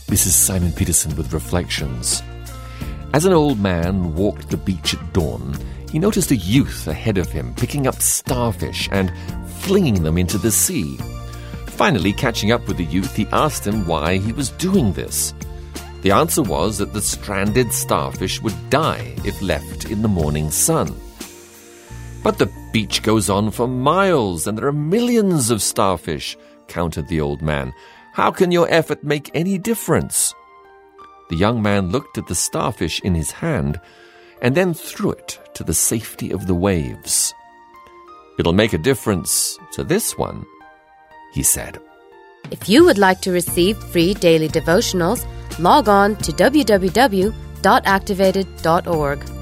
This is Simon Peterson with Reflections. As an old man walked the beach at dawn, he noticed a youth ahead of him picking up starfish and flinging them into the sea. Finally, catching up with the youth, he asked him why he was doing this. The answer was that the stranded starfish would die if left in the morning sun. "But the beach goes on for miles, and there are millions of starfish," countered the old man. "How can your effort make any difference?" The young man looked at the starfish in his hand and then threw it to the safety of the waves. "It'll make a difference to this one," he said. If you would like to receive free daily devotionals, log on to www.activated.org.